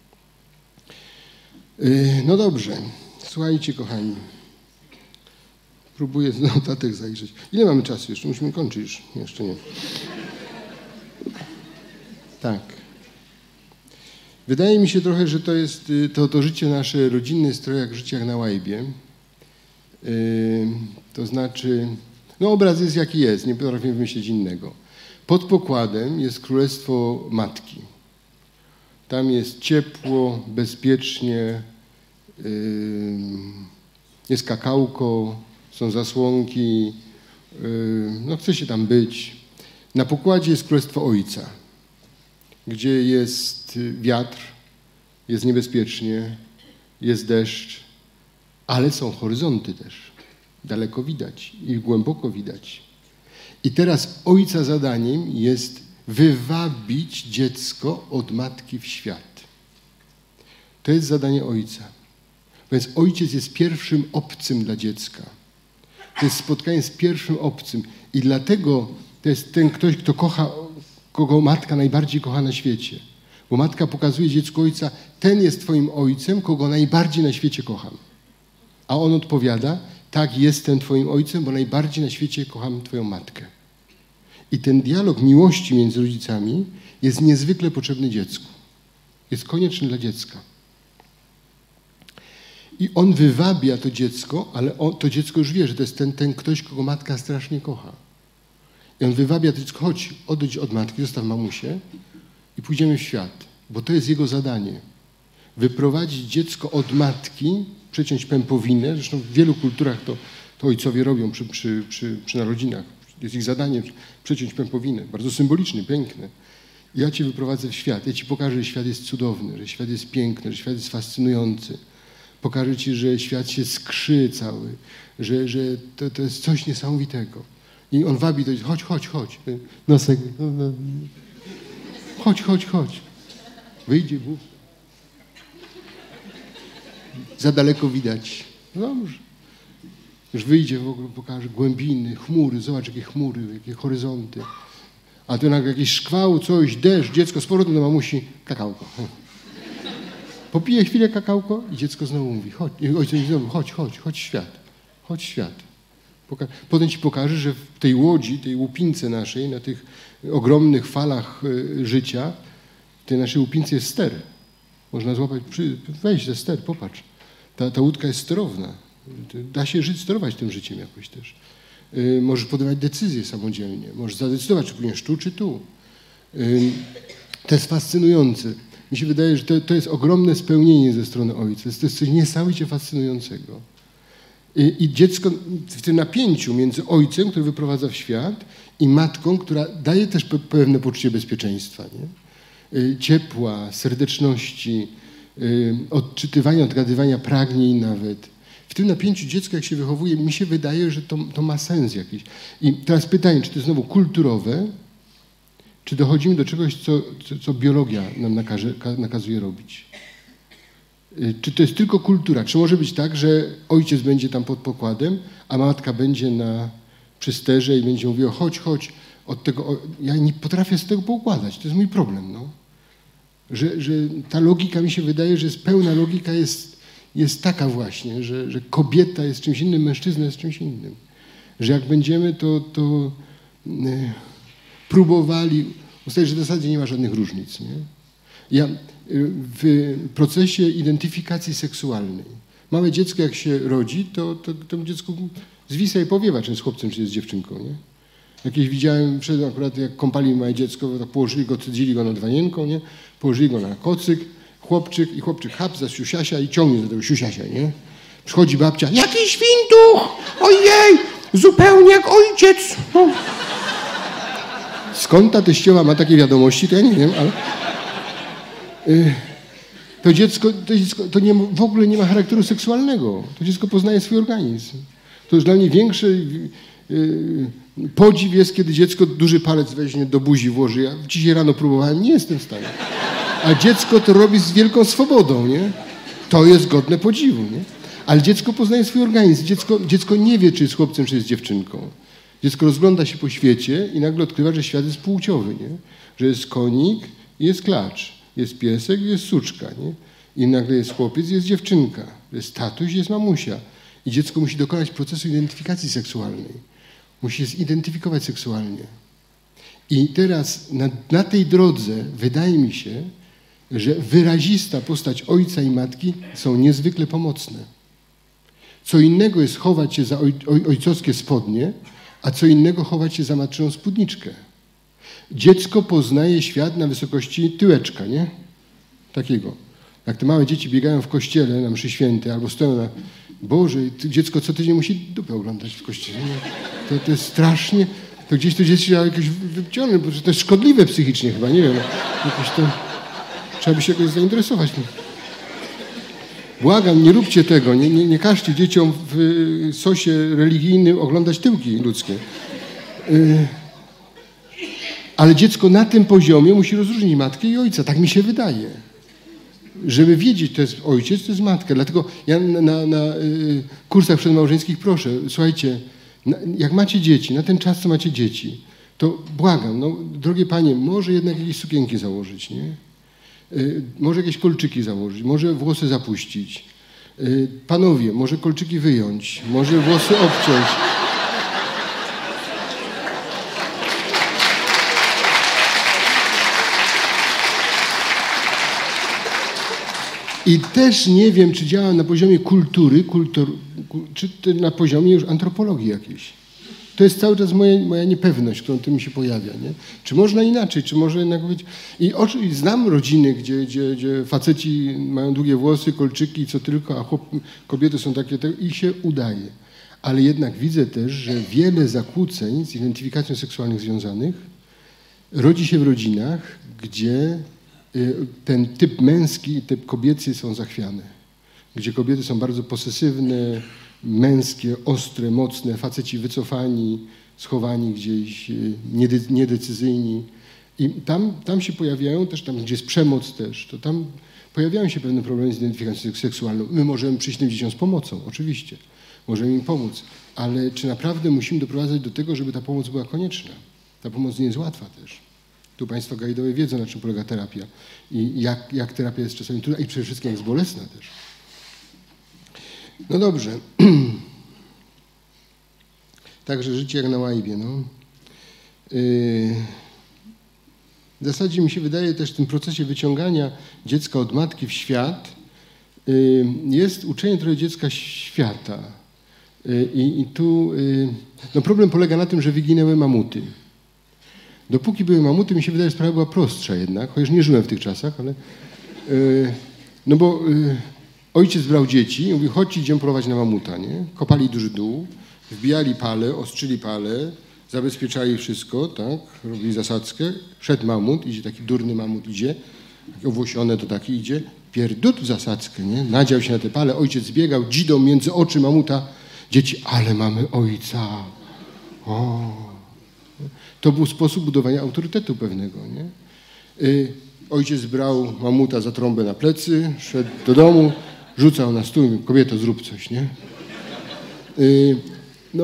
No dobrze. Słuchajcie, kochani. Próbuję z notatek zajrzeć. Ile mamy czasu jeszcze? Musimy kończyć już. Jeszcze nie. Tak. Wydaje mi się trochę, że to jest, to, to życie nasze rodzinne jest trochę jak życie jak na łajbie. Yy, to znaczy, no obraz jest jaki jest, nie potrafimy wymyślić innego. Pod pokładem jest królestwo matki. Tam jest ciepło, bezpiecznie, yy, jest kakałko, są zasłonki, yy, no chce się tam być. Na pokładzie jest królestwo ojca, gdzie jest wiatr, jest niebezpiecznie, jest deszcz, ale są horyzonty też. Daleko widać i głęboko widać. I teraz ojca zadaniem jest wywabić dziecko od matki w świat. To jest zadanie ojca. Więc ojciec jest pierwszym obcym dla dziecka. To jest spotkanie z pierwszym obcym. I dlatego to jest ten ktoś, kto kocha, kogo matka najbardziej kocha na świecie. Bo matka pokazuje dziecku ojca, ten jest twoim ojcem, kogo najbardziej na świecie kocham. A on odpowiada, tak, jestem twoim ojcem, bo najbardziej na świecie kocham twoją matkę. I ten dialog miłości między rodzicami jest niezwykle potrzebny dziecku. Jest konieczny dla dziecka. I on wywabia to dziecko, ale on, to dziecko już wie, że to jest ten, ten ktoś, kogo matka strasznie kocha. I on wywabia to dziecko, chodź, odejdź od matki, zostaw mamusię i pójdziemy w świat. Bo to jest jego zadanie. Wyprowadzić dziecko od matki, przeciąć pępowinę. Zresztą w wielu kulturach to, to ojcowie robią przy, przy, przy, przy narodzinach. Jest ich zadanie przeciąć pępowinę. Bardzo symboliczne, piękne. Ja cię wyprowadzę w świat. Ja ci pokażę, że świat jest cudowny, że świat jest piękny, że świat jest fascynujący. Pokażę ci, że świat się skrzy cały, że, że to, to jest coś niesamowitego. I on wabi to, chodź, chodź, chodź. Nosek. Chodź, chodź, chodź. Wyjdzie Bóg. Za daleko widać. Dobrze. Już wyjdzie, w ogóle pokaże głębiny, chmury, zobacz jakie chmury, jakie horyzonty. A tu nagle jakiś szkwał, coś, deszcz, dziecko z powrotem do mamusi, kakałko. Popije chwilę kakałko i dziecko znowu mówi, chodź, ojciec znowu, chodź, chodź, chodź w świat, chodź w świat. Poka Potem ci pokaże, że w tej łodzi, tej łupince naszej, na tych ogromnych falach y, życia, w tej naszej łupince jest ster. Można złapać, przy, weź ze ster, popatrz. Ta, ta łódka jest sterowna. Da się żyć, sterować tym życiem jakoś też. Yy, możesz podejmować decyzje samodzielnie. Możesz zadecydować, czy płyniesz tu, czy tu. Yy, to jest fascynujące. Mi się wydaje, że to, to jest ogromne spełnienie ze strony ojca. To jest, to jest coś niesamowicie fascynującego. I, I dziecko w tym napięciu między ojcem, który wyprowadza w świat, i matką, która daje też pe pewne poczucie bezpieczeństwa, nie? Yy, ciepła, serdeczności, yy, odczytywania, odgadywania pragnień nawet. W tym napięciu dziecka, jak się wychowuje, mi się wydaje, że to, to ma sens jakiś. I teraz pytanie, czy to jest znowu kulturowe, czy dochodzimy do czegoś, co, co, co biologia nam nakaże, nakazuje robić? Czy to jest tylko kultura? Czy może być tak, że ojciec będzie tam pod pokładem, a matka będzie na przysterze i będzie mówiła, chodź, chodź, od tego, ja nie potrafię z tego poukładać, to jest mój problem, no. Że, że ta logika, mi się wydaje, że jest pełna logika jest, jest taka właśnie, że, że kobieta jest czymś innym, mężczyzna jest czymś innym. Że jak będziemy to, to y, próbowali ustalić, że w zasadzie nie ma żadnych różnic, nie? Ja w procesie identyfikacji seksualnej, małe dziecko jak się rodzi, to, to, to dziecko zwisa i powiewa, czy jest chłopcem, czy jest dziewczynką, nie? Jakieś widziałem, przed akurat jak kąpali małe dziecko, to położyli go, cedzili go nad wanienką, nie? Położyli go na kocyk, chłopczyk i chłopczyk hap za siusiasia i ciągnie do tego siusiasia, nie? Przychodzi babcia, jaki świntuch! Ojej! Zupełnie jak ojciec! No. Skąd ta teściowa ma takie wiadomości, to ja nie wiem, ale... To dziecko, to, dziecko, to nie, w ogóle nie ma charakteru seksualnego. To dziecko poznaje swój organizm. To już dla mnie większy yy, podziw jest, kiedy dziecko duży palec weźmie do buzi, włoży. Ja dzisiaj rano próbowałem, nie jestem w stanie. A dziecko to robi z wielką swobodą, nie? To jest godne podziwu, nie? Ale dziecko poznaje swój organizm. Dziecko, dziecko nie wie, czy jest chłopcem, czy jest dziewczynką. Dziecko rozgląda się po świecie i nagle odkrywa, że świat jest płciowy, nie? Że jest konik i jest klacz. Jest piesek, jest suczka, nie? I nagle jest chłopiec, jest dziewczynka. Jest tatuś, jest mamusia. I dziecko musi dokonać procesu identyfikacji seksualnej. Musi się zidentyfikować seksualnie. I teraz na, na tej drodze wydaje mi się, że wyrazista postać ojca i matki są niezwykle pomocne. Co innego jest chować się za oj, oj, ojcowskie spodnie, a co innego chować się za matczyną spódniczkę. Dziecko poznaje świat na wysokości tyłeczka, nie? Takiego. Jak te małe dzieci biegają w kościele na mszy świętej albo stoją na... Boże, dziecko co tydzień musi dupę oglądać w kościele. To, to jest strasznie... To gdzieś to dzieci trzeba jakoś wyciągnąć, bo to jest szkodliwe psychicznie chyba, nie wiem. Jakoś to... Trzeba by się jakoś zainteresować. Błagam, nie róbcie tego. Nie, nie, nie każcie dzieciom w sosie religijnym oglądać tyłki ludzkie. Yy... Ale dziecko na tym poziomie musi rozróżnić matkę i ojca. Tak mi się wydaje. Żeby wiedzieć, to jest ojciec, to jest matka. Dlatego ja na, na, na y, kursach przedmałżeńskich proszę, słuchajcie, na, jak macie dzieci, na ten czas, co macie dzieci, to błagam, no, drogie panie, może jednak jakieś sukienki założyć, nie? Y, może jakieś kolczyki założyć, może włosy zapuścić. Y, panowie, może kolczyki wyjąć, może włosy obciąć. I też nie wiem, czy działa na poziomie kultury, kultur, czy na poziomie już antropologii jakiejś. To jest cały czas moja, moja niepewność, którą tym mi się pojawia. Nie? Czy można inaczej, czy może jednak być... I, oczy, i znam rodziny, gdzie, gdzie, gdzie faceci mają długie włosy, kolczyki, co tylko, a chłop, kobiety są takie, i się udaje. Ale jednak widzę też, że wiele zakłóceń z identyfikacją seksualnych związanych rodzi się w rodzinach, gdzie ten typ męski i typ kobiecy są zachwiane. Gdzie kobiety są bardzo posesywne, męskie, ostre, mocne, faceci wycofani, schowani gdzieś, niedecyzyjni. I tam, tam się pojawiają też, tam gdzie jest przemoc też, to tam pojawiają się pewne problemy z identyfikacją seksualną. My możemy przyjść tym dzieciom z pomocą, oczywiście. Możemy im pomóc. Ale czy naprawdę musimy doprowadzać do tego, żeby ta pomoc była konieczna? Ta pomoc nie jest łatwa też. Tu państwo gajdowie wiedzą, na czym polega terapia i jak, jak terapia jest czasami trudna i przede wszystkim jak jest bolesna też. No dobrze. Także życie jak na łajbie. No. Yy. W zasadzie mi się wydaje też w tym procesie wyciągania dziecka od matki w świat yy, jest uczenie trochę dziecka świata. Yy, I tu yy, no problem polega na tym, że wyginęły mamuty. Dopóki były mamuty, mi się wydaje, że sprawa była prostsza jednak, chociaż nie żyłem w tych czasach, ale... Yy, no bo yy, ojciec brał dzieci i mówił, chodźcie, idziemy polować na mamuta, nie? Kopali duży dół, wbijali pale, ostrzyli pale, zabezpieczali wszystko, tak? Robili zasadzkę, szedł mamut, idzie taki durny mamut, idzie, taki owłosiony to taki idzie, pierdut w zasadzkę, nie? Nadział się na te pale, ojciec zbiegał, dzidą między oczy mamuta, dzieci, ale mamy ojca, o... To był sposób budowania autorytetu pewnego, nie? Yy, ojciec brał mamuta za trąbę na plecy, szedł do domu, rzucał na stół i mówił, kobieto, zrób coś, nie? Yy, no,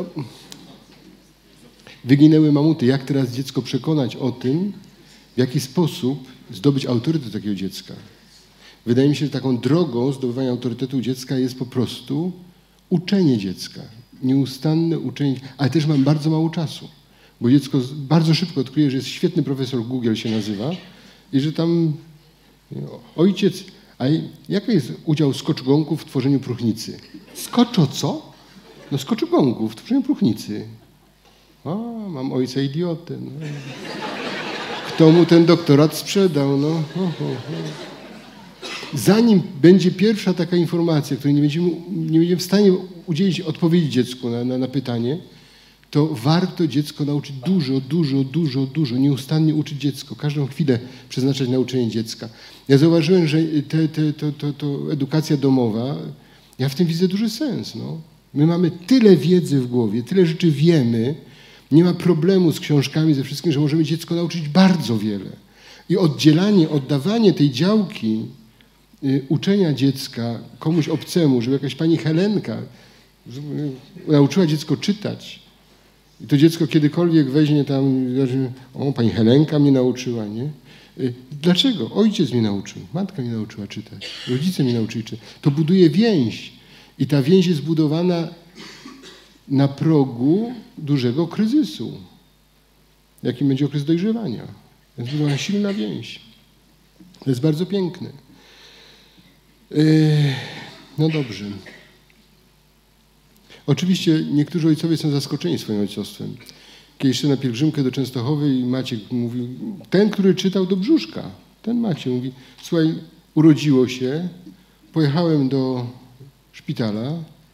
wyginęły mamuty. Jak teraz dziecko przekonać o tym, w jaki sposób zdobyć autorytet takiego dziecka? Wydaje mi się, że taką drogą zdobywania autorytetu dziecka jest po prostu uczenie dziecka. Nieustanne uczenie, ale też mam bardzo mało czasu. Bo dziecko bardzo szybko odkryje, że jest świetny profesor, Google się nazywa, i że tam ojciec... A jaki jest udział skoczgonków w tworzeniu próchnicy? Skoczo co? No skoczgonków w tworzeniu próchnicy. A, mam ojca idiotę. No. Kto mu ten doktorat sprzedał? No. Ho, ho, ho. Zanim będzie pierwsza taka informacja, której nie będziemy, nie będziemy w stanie udzielić odpowiedzi dziecku na, na, na pytanie, to warto dziecko nauczyć dużo, dużo, dużo, dużo, nieustannie uczyć dziecko, każdą chwilę przeznaczać na uczenie dziecka. Ja zauważyłem, że te, te, to, to, to edukacja domowa, ja w tym widzę duży sens. No. My mamy tyle wiedzy w głowie, tyle rzeczy wiemy, nie ma problemu z książkami, ze wszystkim, że możemy dziecko nauczyć bardzo wiele. I oddzielanie, oddawanie tej działki y, uczenia dziecka komuś obcemu, żeby jakaś pani Helenka nauczyła dziecko czytać, i to dziecko kiedykolwiek weźmie tam, o, pani Helenka mnie nauczyła, nie? Dlaczego? Ojciec mnie nauczył, matka mnie nauczyła czytać, rodzice mnie nauczyli czytać. To buduje więź i ta więź jest zbudowana na progu dużego kryzysu. jakim będzie okres dojrzewania. Więc była silna więź. To jest bardzo piękne. Yy, no dobrze. Oczywiście niektórzy ojcowie są zaskoczeni swoim ojcostwem. Kiedyś szedłem na pielgrzymkę do Częstochowy i Maciek mówił, ten, który czytał do brzuszka, ten Maciek mówi, słuchaj, urodziło się, pojechałem do szpitala,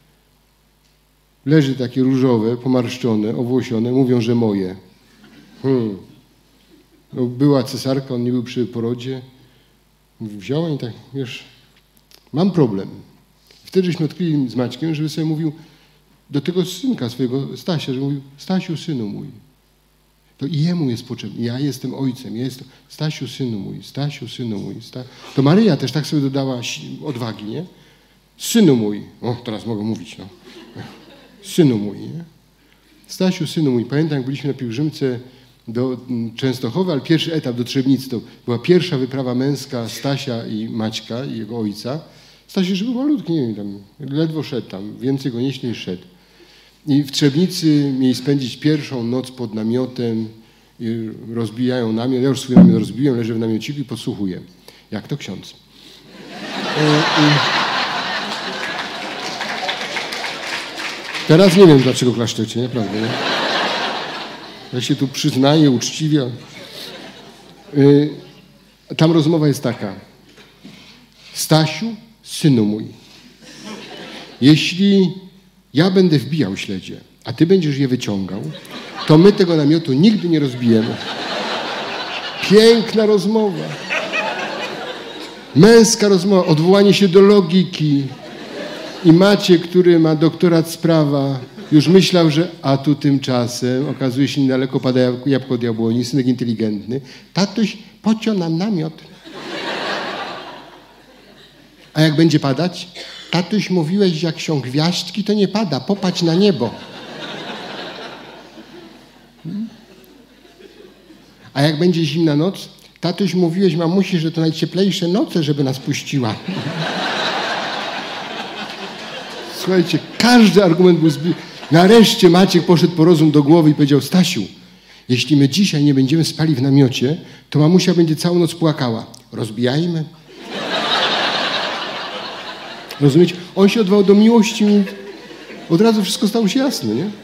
leży takie różowe, pomarszczone, owłosione, mówią, że moje. Hmm. No, była cesarka, on nie był przy porodzie. Wziąłem i tak, wiesz, mam problem. Wtedy żeśmy odkryli z Maćkiem, żeby sobie mówił do tego synka swojego, Stasia, że mówił, Stasiu, synu mój. To i jemu jest potrzebne. Ja jestem ojcem. Ja jestem, Stasiu, synu mój. Stasiu, synu mój. Sta... To Maryja też tak sobie dodała odwagi, nie? Synu mój. O, teraz mogę mówić, no. Synu mój, nie? Stasiu, synu mój. Pamiętam, jak byliśmy na pielgrzymce do Częstochowy, ale pierwszy etap do Trzebnicy to była pierwsza wyprawa męska Stasia i Maćka i jego ojca. Stasiu już był malutki, nie wiem, tam ledwo szedł tam, więcej go nieśli niż szedł. I w Trzebnicy mieli spędzić pierwszą noc pod namiotem, i rozbijają namiot. Ja już swój namiot rozbiłem, leżę w namiociku i podsłuchuję. Jak to ksiądz? E, i... Teraz nie wiem, dlaczego klaszczecie, nie? Prawda, nie? Ja się tu przyznaję uczciwie. E, tam rozmowa jest taka. Stasiu, synu mój, jeśli ja będę wbijał śledzie, a ty będziesz je wyciągał, to my tego namiotu nigdy nie rozbijemy. Piękna rozmowa. Męska rozmowa, odwołanie się do logiki. I Maciek, który ma doktorat z prawa, już myślał, że a tu tymczasem okazuje się niedaleko pada jabłko od jabłoni, synek inteligentny. Tatuś, pocio nam namiot. A jak będzie padać? Tatuś, mówiłeś, że jak są gwiazdki, to nie pada. Popatrz na niebo. Hmm? A jak będzie zimna noc? Tatuś, mówiłeś mamusi, że to najcieplejsze noce, żeby nas puściła. Słuchajcie, każdy argument był zbyt... Nareszcie Maciek poszedł po rozum do głowy i powiedział, Stasiu, jeśli my dzisiaj nie będziemy spali w namiocie, to mamusia będzie całą noc płakała. Rozbijajmy. Rozumiecie? On się odwołał do miłości i od razu wszystko stało się jasne, nie?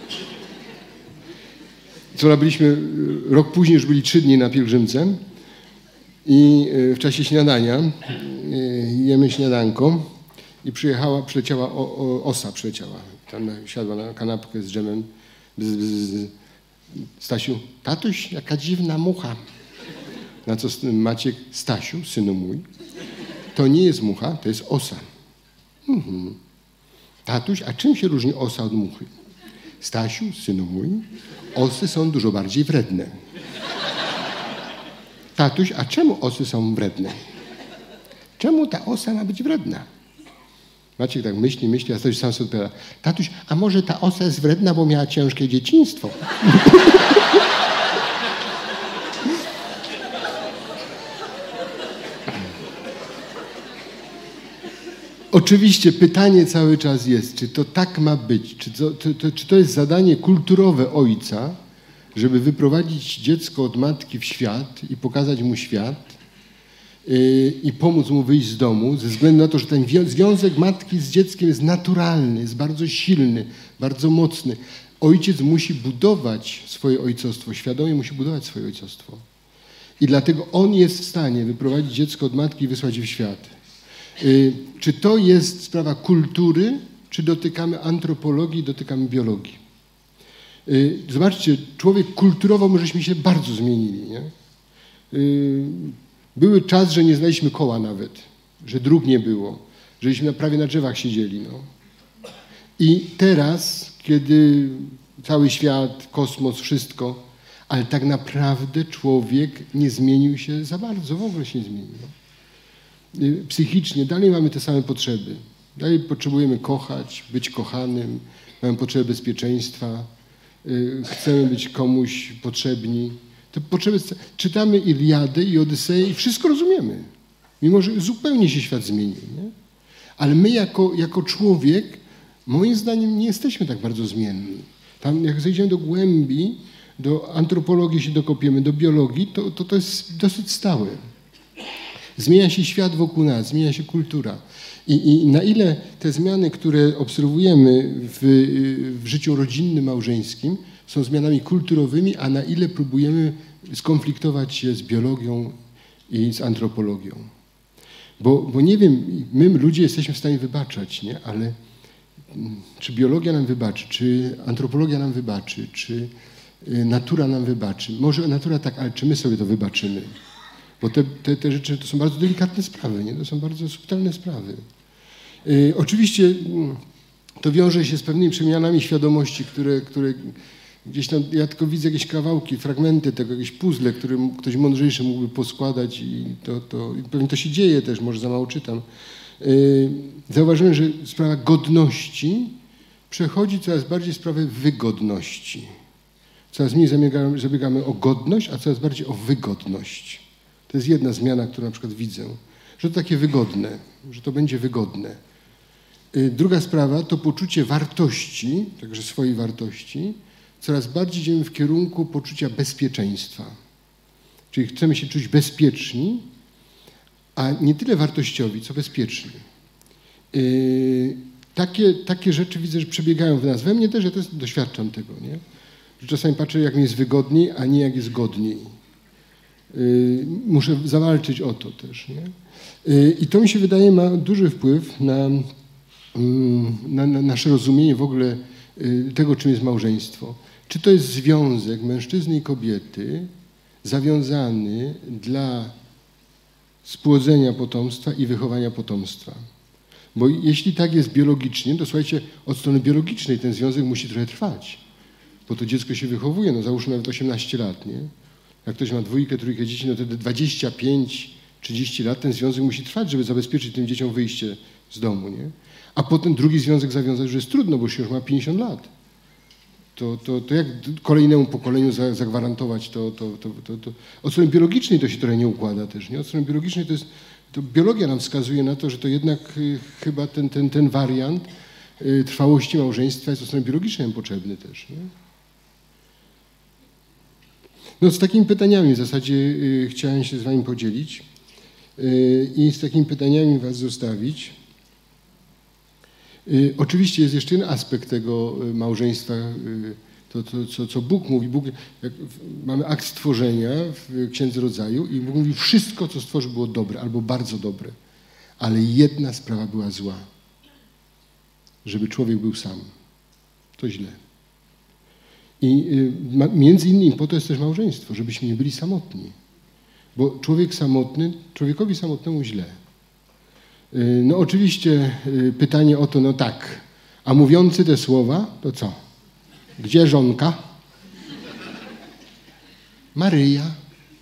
Wczoraj byliśmy, rok później już byli trzy dni na pielgrzymce i w czasie śniadania jemy śniadanko i przyjechała, przyleciała o, o, osa, przyleciała. Tam siadła na kanapkę z dżemem. Bzz, bzz. Stasiu, tatuś, jaka dziwna mucha. Na co Maciek, Stasiu, synu mój, to nie jest mucha, to jest osa. Mhm. Tatuś, a czym się różni osa od muchy? Stasiu, synu mój, osy są dużo bardziej wredne. Tatuś, a czemu osy są wredne? Czemu ta osa ma być wredna? Maciek tak myśli, myśli, a Stasiu sam sobie odpowiada. Tatuś, a może ta osa jest wredna, bo miała ciężkie dzieciństwo? Oczywiście pytanie cały czas jest, czy to tak ma być, czy to, to, to, czy to jest zadanie kulturowe ojca, żeby wyprowadzić dziecko od matki w świat i pokazać mu świat yy, i pomóc mu wyjść z domu, ze względu na to, że ten związek matki z dzieckiem jest naturalny, jest bardzo silny, bardzo mocny. Ojciec musi budować swoje ojcostwo, świadomie musi budować swoje ojcostwo. I dlatego on jest w stanie wyprowadzić dziecko od matki i wysłać je w świat. Yy, czy to jest sprawa kultury, czy dotykamy antropologii, dotykamy biologii? Yy, zobaczcie, człowiek kulturowo my żeśmy się bardzo zmienili. Nie? Yy, były czas, że nie znaliśmy koła nawet, że dróg nie było, żeśmy na, prawie na drzewach siedzieli. No. I teraz, kiedy cały świat, kosmos, wszystko, ale tak naprawdę człowiek nie zmienił się za bardzo, w ogóle się nie zmienił. No. Psychicznie dalej mamy te same potrzeby. Dalej potrzebujemy kochać, być kochanym, mamy potrzebę bezpieczeństwa, chcemy być komuś potrzebni. Te potrzeby, czytamy Iliadę i Odyseję i wszystko rozumiemy. Mimo że zupełnie się świat zmienił. Nie? Ale my jako, jako człowiek, moim zdaniem, nie jesteśmy tak bardzo zmienni. Tam jak zejdziemy do głębi, do antropologii się dokopiemy, do biologii, to, to to jest dosyć stałe. Zmienia się świat wokół nas, zmienia się kultura. I, i na ile te zmiany, które obserwujemy w, w życiu rodzinnym, małżeńskim, są zmianami kulturowymi, a na ile próbujemy skonfliktować się z biologią i z antropologią. Bo, bo nie wiem, my ludzie jesteśmy w stanie wybaczać, nie? Ale czy biologia nam wybaczy, czy antropologia nam wybaczy, czy natura nam wybaczy? Może natura tak, ale czy my sobie to wybaczymy? Bo te, te, te rzeczy to są bardzo delikatne sprawy, nie? To są bardzo subtelne sprawy. Yy, oczywiście to wiąże się z pewnymi przemianami świadomości, które, które gdzieś tam, ja tylko widzę jakieś kawałki, fragmenty tego, jakieś puzzle, które ktoś mądrzejszy mógłby poskładać i to, to i pewnie to się dzieje też, może za mało czytam. Yy, zauważyłem, że sprawa godności przechodzi coraz bardziej w sprawę wygodności. Coraz mniej zabiegamy, zabiegamy o godność, a coraz bardziej o wygodność. To jest jedna zmiana, którą na przykład widzę, że to takie wygodne, że to będzie wygodne. Yy, druga sprawa to poczucie wartości, także swojej wartości. Coraz bardziej idziemy w kierunku poczucia bezpieczeństwa. Czyli chcemy się czuć bezpieczni, a nie tyle wartościowi, co bezpieczni. Yy, takie, takie rzeczy widzę, że przebiegają w nas. We mnie też, ja też doświadczam tego, nie? Że czasami patrzę, jak mi jest wygodniej, a nie jak jest godniej. Yy, muszę zawalczyć o to też, nie? Yy, I to mi się wydaje ma duży wpływ na, yy, na, na nasze rozumienie w ogóle yy, tego, czym jest małżeństwo. Czy to jest związek mężczyzny i kobiety zawiązany dla spłodzenia potomstwa i wychowania potomstwa. Bo jeśli tak jest biologicznie, to słuchajcie, od strony biologicznej ten związek musi trochę trwać. Bo to dziecko się wychowuje, no załóżmy nawet osiemnaście lat, nie? Jak ktoś ma dwójkę, trójkę dzieci, no wtedy dwadzieścia pięć, trzydzieści lat ten związek musi trwać, żeby zabezpieczyć tym dzieciom wyjście z domu, nie? A potem drugi związek zawiązać, że jest trudno, bo się już ma pięćdziesiąt lat. To, to, to jak kolejnemu pokoleniu zagwarantować to, to, to, to, to. Od strony biologicznej to się trochę nie układa też, nie? Od strony biologicznej to jest, to biologia nam wskazuje na to, że to jednak y, chyba ten, ten, ten wariant y, trwałości małżeństwa jest od strony biologicznej potrzebny też, nie? No z takimi pytaniami w zasadzie y, chciałem się z wami podzielić y, i z takimi pytaniami was zostawić. Y, oczywiście jest jeszcze jeden aspekt tego y, małżeństwa, y, to, to co, co Bóg mówi. Bóg, jak w, mamy akt stworzenia w Księdze Rodzaju i Bóg mówi, wszystko, co stworzył, było dobre albo bardzo dobre, ale jedna sprawa była zła, żeby człowiek był sam. To źle. I y, ma, między innymi po to jest też małżeństwo, żebyśmy nie byli samotni. Bo człowiek samotny, człowiekowi samotnemu źle. No oczywiście pytanie o to, no tak, a mówiący te słowa, to co? Gdzie żonka? Maryja.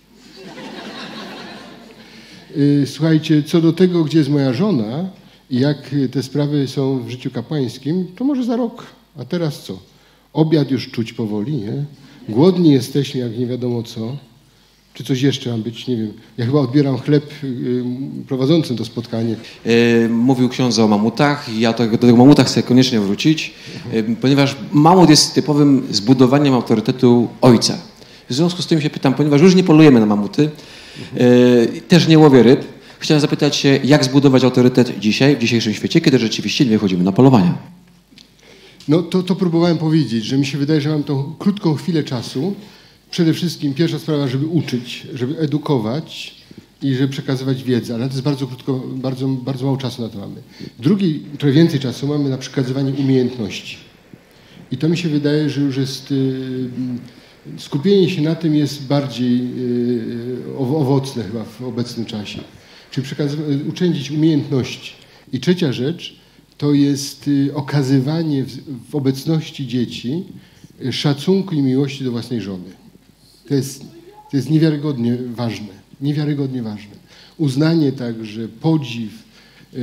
Słuchajcie, co do tego, gdzie jest moja żona i jak te sprawy są w życiu kapłańskim, to może za rok. A teraz co? Obiad już czuć powoli, nie? Głodni jesteśmy, jak nie wiadomo co. Czy coś jeszcze ma być? Nie wiem. Ja chyba odbieram chleb yy, prowadzącym to spotkanie. Yy, mówił ksiądz o mamutach. Ja to, do tego mamuta chcę koniecznie wrócić, yy, ponieważ mamut jest typowym zbudowaniem autorytetu ojca. W związku z tym się pytam, ponieważ już nie polujemy na mamuty, yy, też nie łowię ryb, chciałem zapytać się, jak zbudować autorytet dzisiaj, w dzisiejszym świecie, kiedy rzeczywiście nie chodzimy na polowania. No to, to próbowałem powiedzieć, że mi się wydaje, że mam tą krótką chwilę czasu. Przede wszystkim pierwsza sprawa, żeby uczyć, żeby edukować i żeby przekazywać wiedzę, ale to jest bardzo krótko, bardzo, bardzo mało czasu na to mamy. Drugi, trochę więcej czasu mamy na przekazywanie umiejętności. I to mi się wydaje, że już jest, yy, skupienie się na tym jest bardziej yy, owocne chyba w obecnym czasie. Czyli uczędzić umiejętności. I trzecia rzecz to jest yy, okazywanie w, w obecności dzieci yy, szacunku i miłości do własnej żony. To jest, to jest niewiarygodnie ważne, niewiarygodnie ważne. Uznanie także, podziw, yy,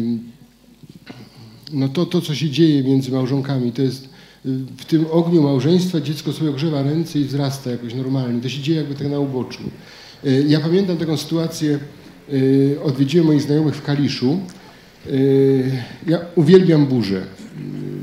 no to, to, co się dzieje między małżonkami, to jest yy, w tym ogniu małżeństwa dziecko sobie ogrzewa ręce i wzrasta jakoś normalnie. To się dzieje jakby tak na uboczu. Yy, ja pamiętam taką sytuację, yy, odwiedziłem moich znajomych w Kaliszu. Yy, ja uwielbiam burzę. Yy,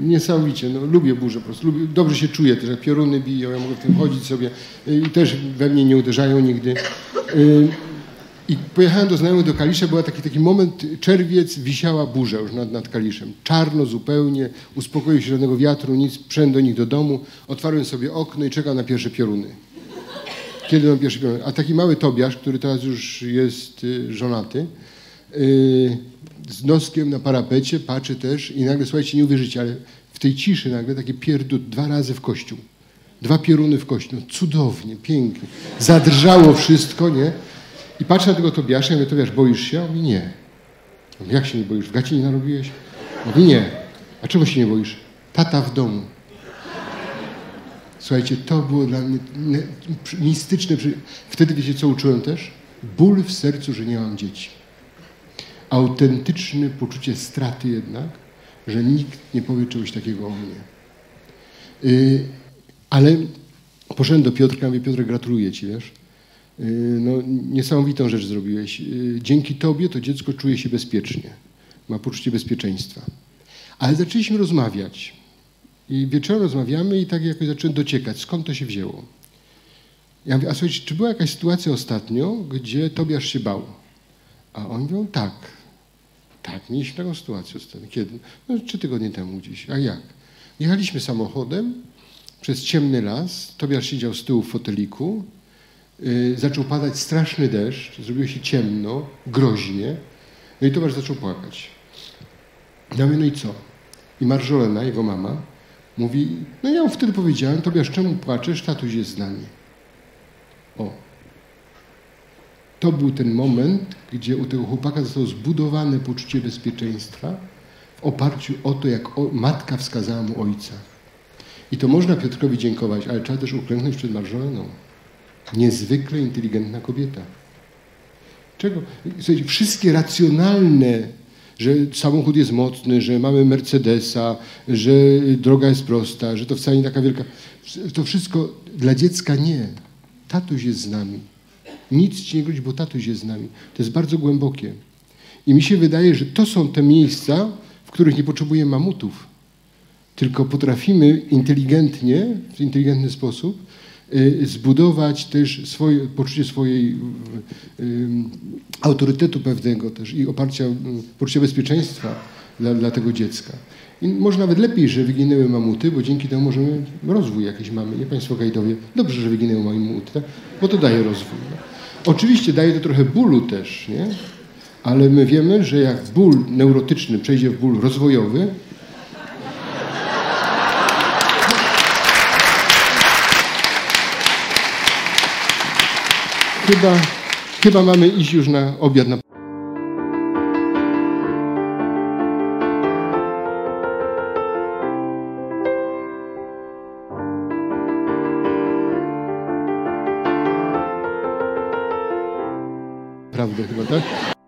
niesamowicie, no, lubię burzę po prostu, lubię, dobrze się czuję też, jak pioruny biją, ja mogę w tym chodzić sobie i też we mnie nie uderzają nigdy. I pojechałem do znajomych do Kalisza, był taki, taki moment, czerwiec, wisiała burza już nad, nad Kaliszem. Czarno zupełnie, uspokoił się, żadnego wiatru, nic, przyszedłem do nich do domu, otwarłem sobie okno i czekam na pierwsze pioruny. Kiedy mam pierwsze pioruny? A taki mały Tobiasz, który teraz już jest y, żonaty, y, z noskiem na parapecie, patrzy też i nagle, słuchajcie, nie uwierzycie, ale w tej ciszy nagle takie pierdut dwa razy w kościół. Dwa pioruny w kościół. No, cudownie, pięknie. Zadrżało wszystko, nie? I patrzę na tego Tobiasza i mówię, Tobiasz, boisz się? On mówi, nie. Ja mówię, jak się nie boisz? W gaci nie narobiłeś? Mówi, nie. A czego się nie boisz? Tata w domu. Słuchajcie, to było dla mnie mistyczne. Wtedy wiecie, co uczyłem też? Ból w sercu, że nie mam dzieci. Autentyczne poczucie straty jednak, że nikt nie powie czegoś takiego o mnie. Yy, ale poszedłem do Piotrka i mówię, Piotrek, gratuluję ci, wiesz? No, niesamowitą rzecz zrobiłeś. Dzięki tobie to dziecko czuje się bezpiecznie. Ma poczucie bezpieczeństwa. Ale zaczęliśmy rozmawiać. I wieczorem rozmawiamy i tak jakoś zacząłem dociekać, skąd to się wzięło. Ja mówię, a słuchajcie, czy była jakaś sytuacja ostatnio, gdzie Tobiasz się bał? A oni mówią, tak. Tak, mieliśmy taką sytuację ostatnio. Kiedy? No, trzy tygodnie temu gdzieś. A jak? Jechaliśmy samochodem przez ciemny las. Tobiasz siedział z tyłu w foteliku. Yy, zaczął padać straszny deszcz, zrobiło się ciemno, groźnie. No i Tobiasz zaczął płakać. Ja mówię, no i co? I Marżolena, jego mama, mówi, no ja mu wtedy powiedziałem, Tobiasz, czemu płaczesz? Tatuś jest z nami. O. To był ten moment, gdzie u tego chłopaka zostało zbudowane poczucie bezpieczeństwa w oparciu o to, jak o, matka wskazała mu ojca. I to można Piotrkowi dziękować, ale trzeba też uklęknąć przed Marżoleną. Niezwykle inteligentna kobieta. Czego? Słuchajcie, wszystkie racjonalne, że samochód jest mocny, że mamy Mercedesa, że droga jest prosta, że to wcale nie taka wielka. To wszystko dla dziecka nie. Tatuś jest z nami. Nic ci nie grozi, bo tatuś jest z nami. To jest bardzo głębokie. I mi się wydaje, że to są te miejsca, w których nie potrzebujemy mamutów, tylko potrafimy inteligentnie, w inteligentny sposób zbudować też swoje, poczucie swojej y, y, autorytetu pewnego też i oparcia, y, poczucia bezpieczeństwa dla, dla tego dziecka. I może nawet lepiej, że wyginęły mamuty, bo dzięki temu możemy rozwój jakiś mamy, nie Państwo gajdowie? Dobrze, że wyginęły mamuty, tak? Bo to daje rozwój. No. Oczywiście daje to trochę bólu też, nie? Ale my wiemy, że jak ból neurotyczny przejdzie w ból rozwojowy, Chyba, chyba mamy iść już na obiad. Na... Prawdę chyba, tak?